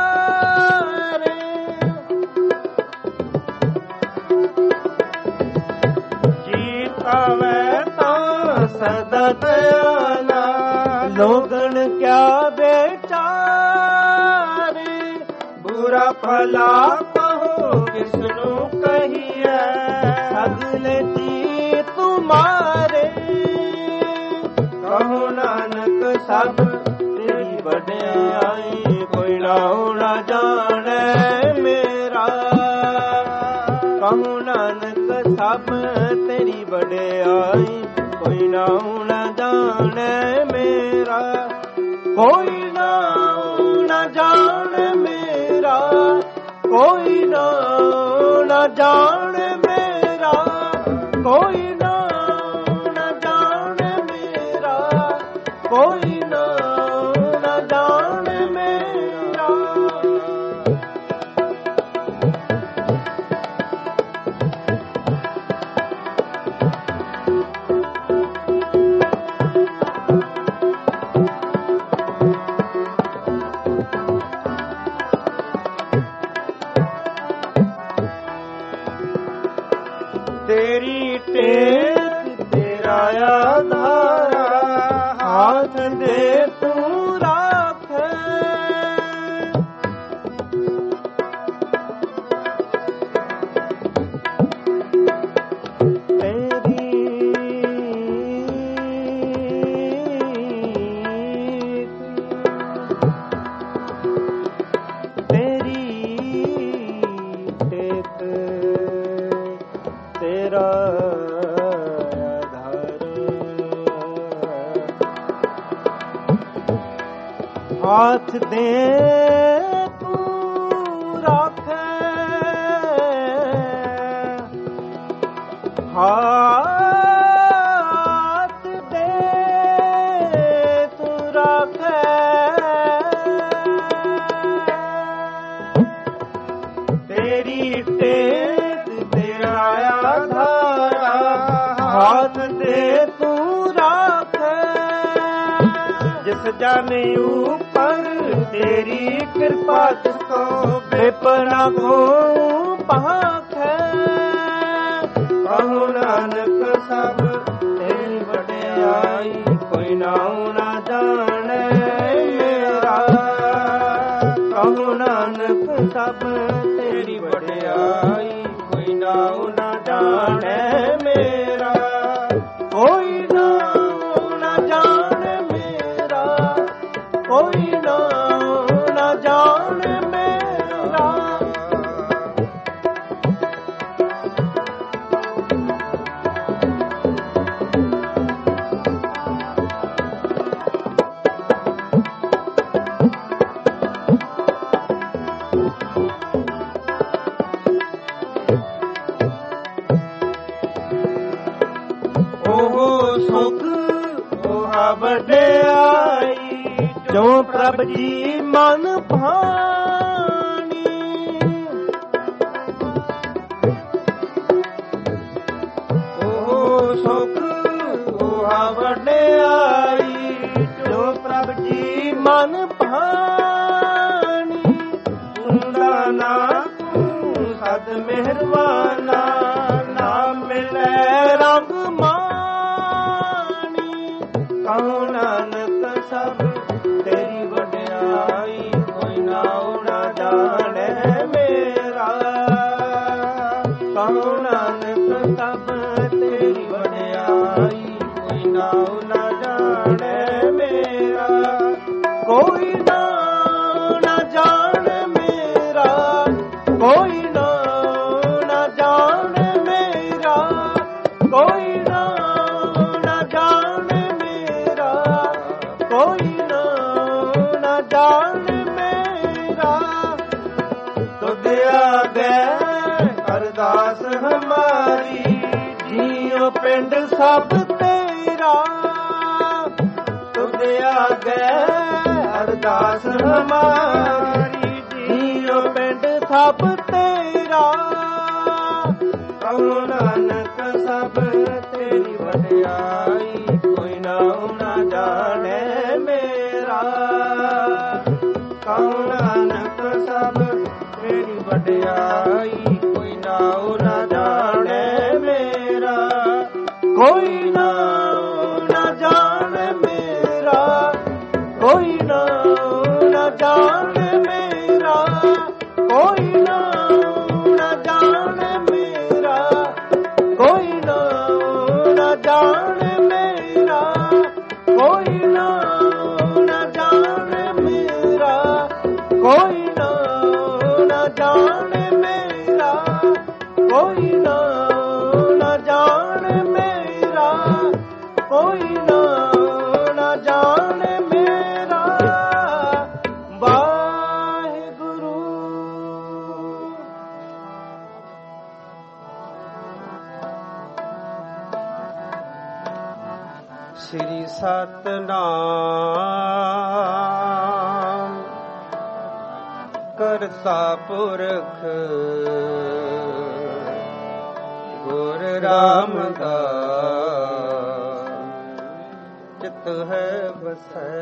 ਜੀਤ ਆਵੈ ਤਾਂ ਸਦਾ ਦਇਆਲਾ, ਲੋਗਨ ਕਿਆ ਬੇਚਾਰੇ। ਬੁਰਾ ਭਲਾ ਕਹੋ ਕਿਸਨੂੰ ਕਹੀਐ, ਅਗਲੇ ਜੀ ਤੁਮਾਰੇ। ਕਹੋ ਨਾਨਕ ਸਭ ਤੇਰੀ ਵਡਿਆਈ, ਕੋਈ ਨਾਉ ਨਾ ਜਾਣੇ ਆਈ, ਕੋਈ ਨਾਉ ਨਾ ਜਾਣੇ ਮੇਰਾ, ਕੋਈ ਨਾਉ ਨਾ ਜਾਣੇ ਮੇਰਾ, ਕੋਈ ਨਾਉ ਨਾ ਜਾਣੇ ਮੇਰਾ, ਕੋਈ ਨਾਉ ਨਾ ਜਾਣੇ ਮੇਰਾ, ਕੋਈ ਨਾਉ ਨਾ ਜਾਣੇ ਮੇਰਾ। ਤੇਰੀ ਟੇਕ ਤੇਰਾ ਆਧਾਰਾ, ਹਾਥ ਦੇ ਤੂੰ ਰਾਖ, ਤੇਰਾ ਆਧਾਰ, ਹਾਥ ਦੇ ਤੂੰ ਰਾਖ, ਹਾਥ ਦੇ ਤੂੰ ਰਾਖ, ਤੇਰੀ ਟੇਕ ਤੇਰਾ ਆਧਾਰਾ, ਹਾਥ ਦੇ ਤੂੰ ਰਾਖ, ਜਿਸ ਜਾਨੇ ਉਪਰ ਤੇਰੀ ਕਿਰਪਾ, ਤਿਸ ਕੋ ਬੇਪਨਾ ਕੋ ਪਾਖ, ਕਹੋ ਨਾਨਕ ਸਭ ਤੇਰੀ ਵਡਿਆਈ, ਕੋਈ ਨਾਉ ਨਾ ਜਾਣੇ ਮੇਰਾ, ਕਹੋ ਨਾਨਕ ਸਭ ਤੇਰੀ ਵਡਿਆਈ, ਕੋਈ ਨਾਉ ਨਾ ਜਾਣੇ ਮੇਰਾ, ਕੋਈ ਨਾਉ ਨਾ ਜਾਣੇ ਮੇਰਾ, ਕੋਈ ਨਾਉ ਨਾ ਜਾਣੇ ਮੇਰਾ। ਉਹ ਸੁਖ ਉਹ ਵਡਿਆਈ, ਜੋ ਪ੍ਰਭ ਜੀ ਮਨ ਭਾਣੀ, ਉਹ ਸੁਖ ਉਹ ਵਡਿਆਈ, ਜੋ ਪ੍ਰਭ ਜੀ ਮਨ ਭਾਣੀ, ਸੁਣਦਾ ਨਾ ਤੂੰ ਸਦ ਮਿਹਰਬਾਨਾ, ਨਾਮ ਮਿਲੈ ਰੰਗ ਮਾਣੀ, ਕਹੋ ਨਾਨਕ ਸਭ ਤੇਰੀ ਵਡਿਆਈ, ਕੋਈ ਨਾਉ ਨਾ ਜਾਣੇ ਮੇਰਾ, ਕਹੋ ਨਾਨਕ ਸਭ ਤੇਰੀ ਵਡਿਆਈ, ਕੋਈ ਨਾਉ ਨਾ ਜਾਣੇ ਮੇਰਾ, ਕੋਈ ਨਾਉ ਨਾ ਜਾਣੇ ਮੇਰਾ, ਕੋਈ ਨਾਉ ਨਾ ਜਾਣੇ ਮੇਰਾ, ਕੋਈ ਨਾਉ ਨਾ ਜਾਣੇ ਮੇਰਾ, ਕੋਈ ਨਾਉ ਨਾ ਜਾਣੇ ਮੇਰਾ। ਤੁਧ ਆਗੇ ਅਰਦਾਸ ਹਮਾਰੀ, ਜੀਉ ਪਿੰਡ ਸਭ ਤੇਰਾ, ਤੁਧ ਆਗੇ ਅਰਦਾਸ ਹਮਾਰੀ, ਜੀਉ ਪਿੰਡ ਸਭ ਤੇਰਾ, ਕਹੋ ਨਾਨਕ ਸਭ ਤੇਰੀ ਵਡਿਆਈ, ਕੋਈ ਨਾਉ ਨਾ ਜਾਣੇ ਮੇਰਾ, ਕਹੋ ਨਾਨਕ ਸਭ ਤੇਰੀ ਵਡਿਆਈ, ਕੋਈ ਨਾਉ ਨਾ ਜਾਣੇ ਮੇਰਾ, ਕੋਈ ਨਾਉ ਨਾ ਜਾਣੇ ਮੇਰਾ, ਕੋਈ ਨਾਉ ਨਾ ਜਾਣੇ ਮੇਰਾ, ਕੋਈ ਨਾਉ ਨਾ ਜਾਣੇ ਮੇਰਾ, ਕੋਈ ਨਾਉ ਨਾ ਜਾਣੇ ਮੇਰਾ, ਕੋਈ ਨਾਉ ਨਾ ਜਾਣੇ ਮੇਰਾ, ਕੋਈ ਨਾਉ ਨਾ ਜਾਣੇ ਮੇਰਾ, ਕੋਈ ਨਾਉ ਨਾ ਜਾਣੇ ਮੇਰਾ, ਕਰਤਾ ਪੁਰਖ ਗੁਰ ਰਾਮਦਾਸ ਚਿਤ ਹੈ ਬਸੈ।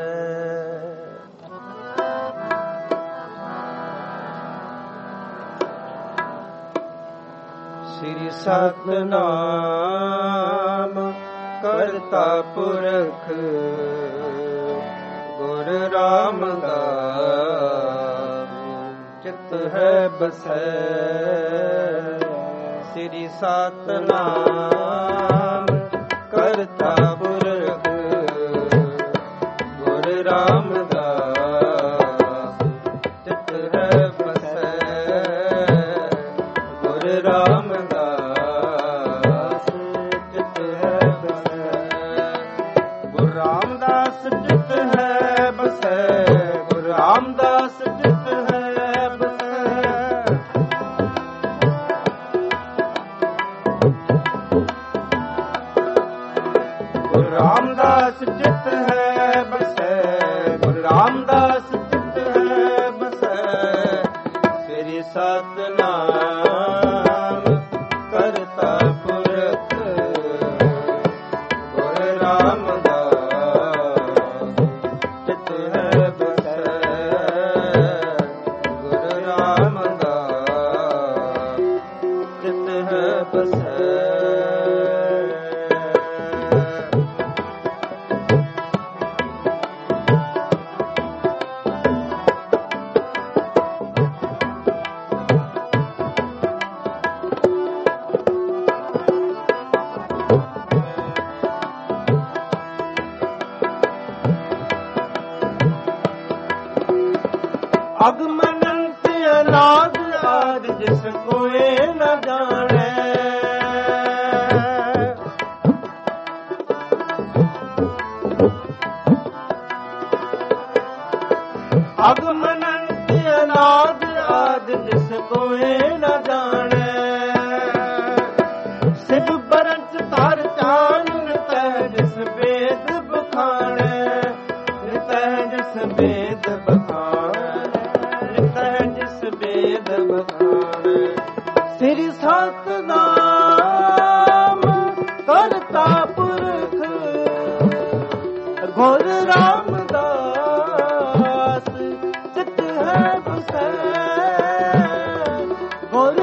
ਸ੍ਰੀ ਸਤਿਨਾਮ ਕਰਤਾ ਪੁਰਖ ਗੁਰ ਰਾਮਦਾਸ ਚਿਤ ਹੈ ਬਸੈ। ਸ੍ਰੀ ਸਤਿਨਾਮ ਕਰਤਾ ਪੁਰਖ ਗੁਰ ਰਾਮਦਾਸ ਚਿਤ ਹੈ ਬਸੈ। ਗੁਰ ਰਾਮਦਾਸ ਚਿਤ ਹੈ ਬਸੈ। ਗੁਰ ਰਾਮਦਾਸ ਚਿਤ ਹੈ ਬਸੈ। ਗੁਰ ਰਾਮਦਾਸ ਚਿਤ ਹੈ ਬਸੈ। ਗੁਰ ਰਾਮਦਾਸ ਚਿਤ ਹੈ ਬਸੈ। ਗੁਰ ਰਾਮਦਾਸ ਚਿਤ ਹੈ ਬਸੈ। ਸ੍ਰੀ ਸਤਿਨਾਮ ਕਰਤਾ ਪੁਰਖ ਗੁਰ ਰਾਮਦਾਸ ਚਿਤ ਹੈ ਬਸੈ। ਗੁਰ ਰਾਮਦਾਸ ਚਿਤ ਹੈ ਬਸੈ। ਅਗਮਨੰਤ ਅਨਾਦ ਆਦ ਜਿਸ ਕੋਏ ਨ ਜਾਣੈ। ਅਗਮਨੰਤ ਅਨਾਦ ਆਦ ਜਿਸ ਕੋਏ ਨ ਜਾਣੈ। ਸਿਵ ਬਰੰਚ ਧਰ ਚਾਨਣ ਤੈ ਜਿਸ ਵੇਦ ਬਖਾਣੈ। ਨਿਤੈ ਜਿਸ ਵੇਦ ਬਖਾਣੈ। ਜਿਸ ਵੇਦ ਬਖਾਣੈ। ਸ੍ਰੀ ਸਤਿਨਾਮ ਕਰਤਾ ਪੁਰਖ ਗੁਰ ਰਾਮਦਾਸ ਚਿਤ ਹੈ ਬਸੈ। ਗੁਰ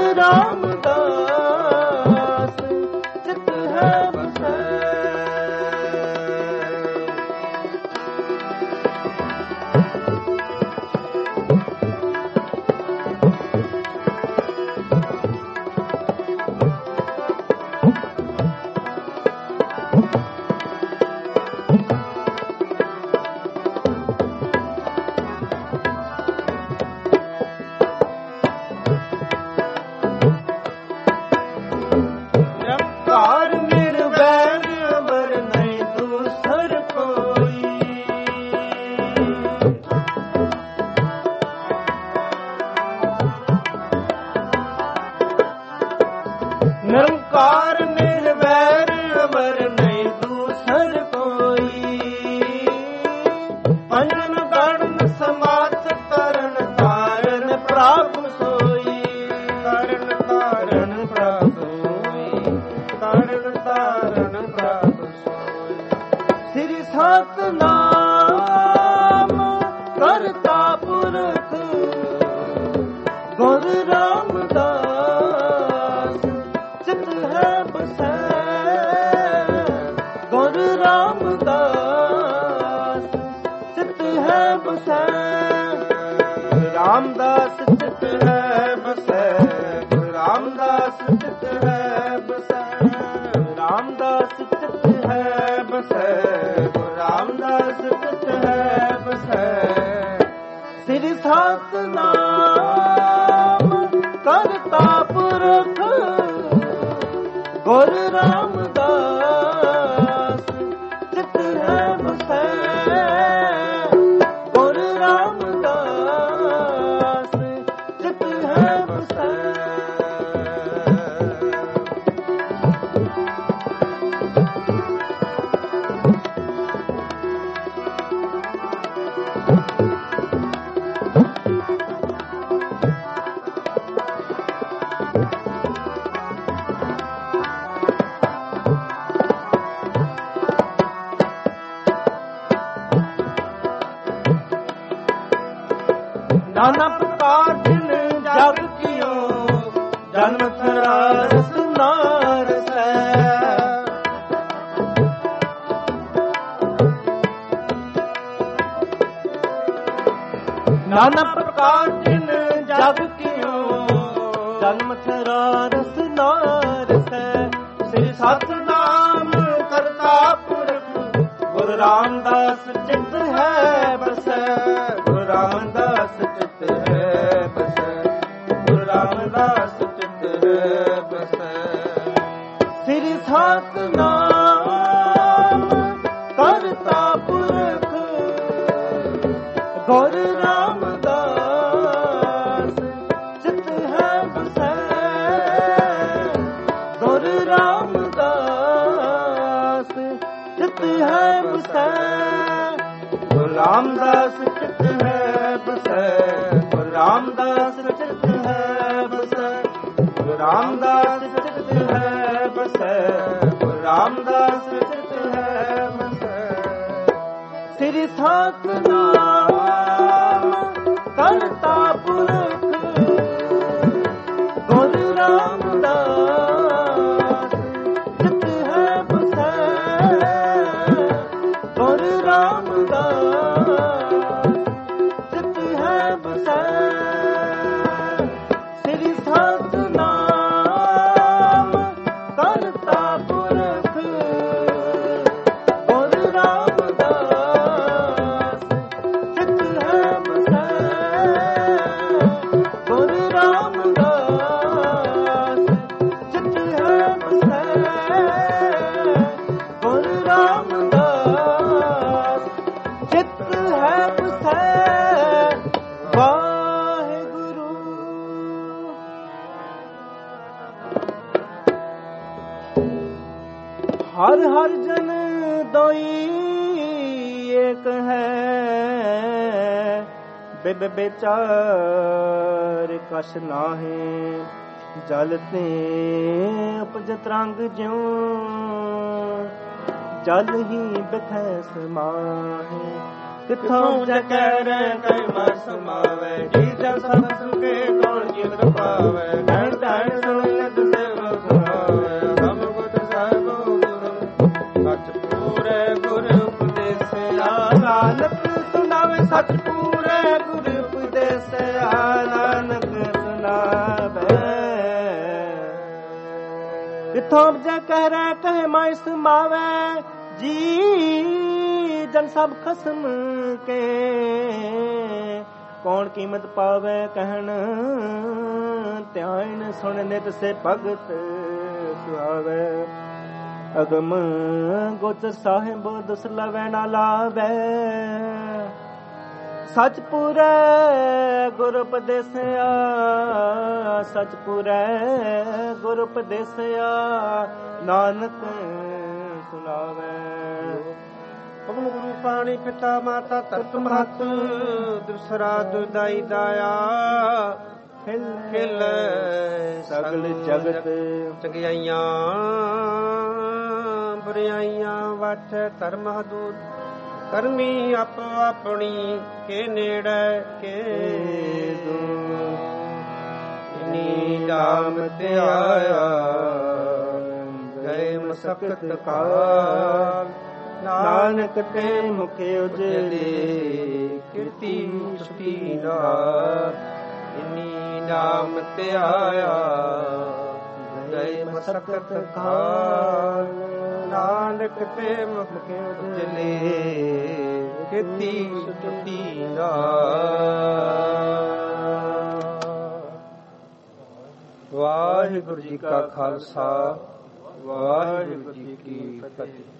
ਰਾਮਦਾਸ ਚਿਤ ਹੈ ਬਸੈ। ਨਿਰੰਕਾਰ ਨਿਰਵੈਰ ਅਮਰ ਨਹੀਂ ਦੂਸਰ ਕੋਈ। ਨਿਰੰਕਾਰ ਨਿਰਵੈਰ ਅਮਰ ਨਹੀਂ ਦੂਸਰ ਕੋਈ। ਅੰਜਨ ਗੜਨ ਸਮਾਤ ਤਰਨ ਤਾਰਨ ਪ੍ਰਭ ਸੋਈ। ਤਰਨ ਤਾਰਨ ਪ੍ਰਭ ਸੋਈ। ਤਰਨ ਤਾਰਨ ਪ੍ਰਭ ਸੋਈ। ਸ੍ਰੀ ਸਤਿਨਾਮ ਕਰਤਾ ਪੁਰਖ ਗੁਰ ਰਾਮਦਾਸ ਚਿਤ ਹੈ ਬਸੈ। ਗੁਰ ਰਾਮਦਾਸ ਚਿਤ ਹੈ ਬਸੈ। ਰਾਮਦਾਸ ਚਿਤ ਹੈ ਬਸੈ। ਗੁਰ ਰਾਮਦਾਸ ਚਿਤ ਹੈ ਬਸੈ। ਰਾਮਦਾਸ ਚਿਤ ਹੈ ਬਸੈ। ਗੁਰ ਰਾਮਦਾਸ ਚਿਤ ਹੈ ਬਸੈ। ਸ੍ਰੀ ਸਤਿਨਾਮ ਕਰਤਾ ਪੁਰਖ ਗੁਰ ਰਾਮਦਾਸ ਚਿਤ ਹੈ ਬਸੈ। ਗੁਰ ਰਾਮਦਾਸ ਚਿਤ ਹੈ ਬਸੈ। ਨਾਨਾ ਪ੍ਰਕਾਰ ਜਿਨ ਜਗ ਕੀਓ ਜਨਮ ਥਰਾ ਰਸ ਨਾ ਰਸੈ ਨਾਨਾ ਪ੍ਰਕਾਰ ਜਿਨ ਜਗ ਕੀਓ ਜਨਮ ਥਰਾ ਰਸ ਨਾ ਰਸੈ ਸ੍ਰੀ ਸਤਿਨਾਮ ਕਰਤਾ ਪੁਰਖ ਗੁਰੂ ਰਾਮਦਾਸ ਚਿਤ ਹੈ ਬਸੈ ਗੁਰੂ ਰਾਮਦਾਸ ਚਿਤ ਹੈ ਬਸੈ ਗੁਰੂ ਰਾਮਦਾਸ ਚਿਤ ਹੈ ਬਸੈ ਸ੍ਰੀ ਸਤਿਨਾਮ ਕਰਤਾ ਪੁਰਖ ਗੁਰੂ ਰਾਮਦਾਸ ਚਿਤ ਹੈ ਬਸੈ ਗੁਰੂ ਰਾਮਦਾਸ ਚਿਤ ਹੈ ਬਸੈ ਗੁਰੂ ਰਾਮਦਾਸ ਚਿਤ ਹੈ ਬਸੈ ਗੁਰੂ ਰਾਮਦਾਸ ਚਿਤ ਹੈ ਬਸੈ ਗੁਰੂ ਰਾਮਦਾਸ ਚਿਤ ਹੈ ਬਸੈ ਗੁਰੂ ਰਾਮਦਾਸ ਚਿਤ ਹੈ ਬਸੈ ਸ੍ਰੀ ਸਤਿਨਾਮ ਕਰਤਾ ਪੁਰਖ ਗੁਰੂ ਰਾਮਦਾਸ ਚਿਤ ਹੈ ਬਸੈ ਗੁਰੂ ਰਾਮਦਾਸ ਚਿਤ ਹੈ ਬਸੈ ਸ੍ਰੀ ਸਤਿਨਾਮ ਕਰਤਾ ਪੁਰਖ ਗੁਰੂ ਰਾਮਦਾਸ ਚਿਤ ਹੈ ਬਸੈ ਗੁਰੂ ਰਾਮਦਾਸ ਚਿਤ ਹੈ ਬਸੈ ਗੁਰੂ ਰਾਮਦਾਸ ਚਿਤ ਹੈ ਬਸੈ ਵਾਹਿਗੁਰੂ। ਹਰ ਹਰ ਜਨ ਦੋਈ ਏਕ ਹੈ ਬਿਬ ਵਿਚਾਰ ਕਛ ਨਾਹੀਂ ਜਲ ਤੇ ਉਪਜਤ ਰੰਗ ਜਿਉ ਜਲ ਹੀ ਬਿਖੈ ਸਮਾਹੇ ਕਿਥੋਂ ਜਕੈ ਰਹਿ ਕੈ ਮਰ ਸਮਾਵੈ ਜੀ ਜਨ ਸਤ ਸੁਕੇ ਕੌਣ ਜੀਵਤ ਪਾਵੈ ਕਹਿ ਧੈਣ ਸੁਣ ਲਗ ਸੇਵ ਸੁਹਾਵੈ ਹਮ ਬੁੱਧ ਸਾਹਿਬੋ ਗੁਰੂ ਸਚ ਪੂਰੇ ਗੁਰ ਉਪਦੇਸਿਆ ਨਾਨਕ ਸੁਨਾਵੇ ਸਚ ਪੂਰੇ ਗੁਰ ਉਪਦੇਸਿਆ ਨਾਨਕ ਸੁਨਾਵੇ ਕਿਥੋਂ ਜਕੈ ਰਹਿ ਕੈ ਮਰ ਸਮਾਵੈ ਜੀ ਜਨ ਸਭ ਖਸਮ ਕੇ ਕੌਣ ਕੀਮਤ ਪਾਵੇ ਕਹਿਣ ਧਿਆਨ ਸੁਣ ਨਿਤ ਸੇ ਭਗਤ ਸੁਆਵੇ ਅਗਮ ਗੋਚਰ ਸਾਹਿਬ ਦੁਸਲਵੈ ਨਾ ਲਾਵੇ ਸਚ ਪੂਰੇ ਗੁਰ ਉਪਦੇਸਿਆ ਸਚ ਪੂਰੇ ਗੁਰ ਉਪਦੇਸਿਆ ਨਾਨਕ ਸੁਨਾਵੇ ਪਵਨ ਗੁਰੂ ਪਾਣੀ ਪਿਤਾ ਮਾਤਾ ਤਤ ਮਹਤ ਦੂਸਰਾ ਦੁਦਾਈ ਦਾਇਆ ਖਿਲ ਸਗਲ ਜਗਤ ਚੰਗਿਆਈਆਂ ਬੁਰਾਈਆਂ ਵਟ ਧਰਮ ਹਦੂਤ ਕਰਮੀ ਆਪੋ ਆਪਣੀ ਕੇ ਨੇੜੇ ਕੇ ਦੂਰ ਇਨੀ ਨਾਮ ਤੇ ਆਇਆ ਗਏ ਮਸਕਤ ਕਾਲ ਨਾਨਕ ਤੇ ਮੁਖ ਉਜਲੇ ਕੀਰਤੀ ਮੁਸਤੀ ਦਾ ਇਨੀ ਨਾਮ ਤੇ ਆਇਆ ਗਏ ਮਸਕਤ ਕਾਲ ਨਾਨਕ ਤੇ ਮੁਖ ਉਜਲੇ ਕੀਰਤੀ ਮੁਸਤੀ ਦਾ। ਵਾਹਿਗੁਰੂ ਜੀ ਕਾ ਖਾਲਸਾ ਵਾਹਿਗੁਰੂ ਜੀ ਕੀ ਫਤਿਹ।